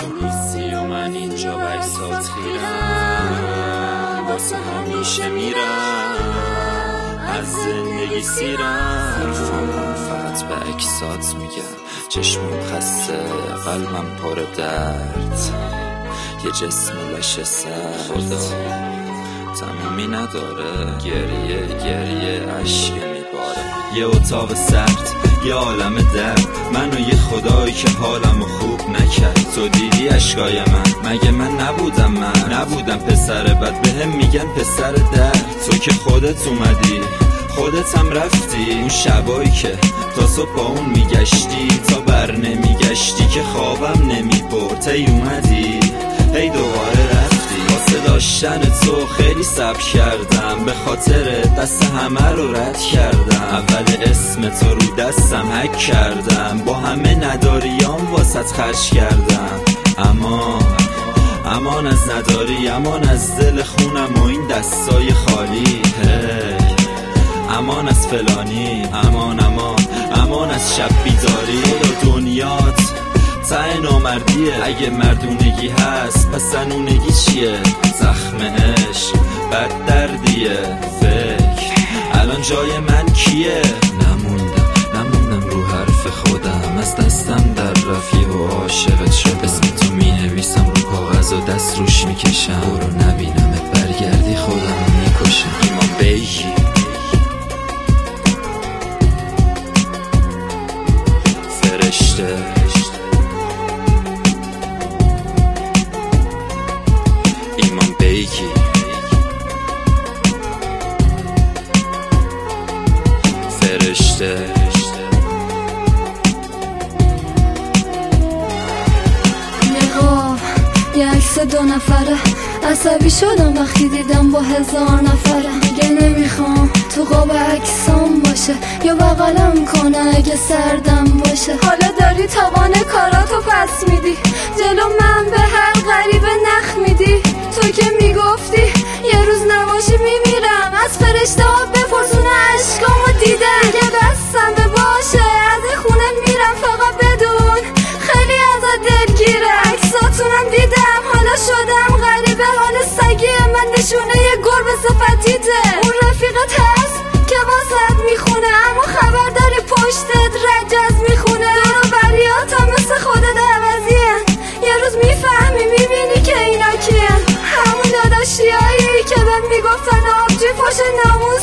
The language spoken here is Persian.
تو نیستی و من اینجا بکسات خیرم، واسه همیشه میرم از زندگی سیرم. حرفم فقط به عکسات میگم، چشمم خسته قلبم پر درد، یه جسم لاشه سرد تمومی نداره، گریه عشق میباره. یه اتاق سرد، یه عالم درد، من و یه خدایی که حالمو خوب نکرد. تو دیدی اشکای من؟ مگه من نبودم پسر بد، بهم میگن پسر درد. تو که خودت اومدی خودت هم رفتی، اون شبایی که تا صبح با اون میگشتی، تا بر نمیگشتی که خوابم نمیبرد. هی اومدی هی دوباره رفتی، واسه داشتن تو خیلی صبر کردم، به خاطر دست همه رو رد کردم. اول اسم تو رو دستم حک کردم، با همه نداریام واسط خرج کردم. امان از نداری، امان از دل خونم و این دستای خالی. امان از فلانی، امان از شب بیداری. خدا دنیات ته نامردیه، اگه مردونگی هست پس زنونگی چیه؟ زخم عشق بد دردیه، فکر الان جای من کیه؟ نموندم رو حرف خودم، از دستم در رفیه و عاشقت شدم. اسم تو می نویسم رو کاغذ و دست روش میکشم، برو نبینمت برگردی خودم میکشم. ایمان بیگی فرشته، ایمان بیگی فرشته. یه عکس 2 نفره، عصبی شدم وقتی دیدم با 1000 نفره. دیگه نمیخوام تو قاب عکسام باشه یا بغلم کنه اگه سردم باشه. حالا داری توان کاراتو پس میدی، جلو من به هر غریبه نخ میدی. تو که میگفتی یه روز نباشی میمیرم، از فرشته ها بپرسونه عشقامو دیدن. دیگه بستم به باشه، از این خونه میرم فقط بدون، خیلی ازت دلگیره. عکساتونم دیدم حالا شدم غریبه، حال سگیه من نشونه یه گربه صفتیته. اون رفیقت هست که واسط میخونه، اما خبر داری پشتت رجز میخونه. دور و بریات هم مثل خودت عوضیه، یه روز میفهمی میبینی که اینا کیه. همون داداشیایی که بهم میگفتن آبجی پاش نمون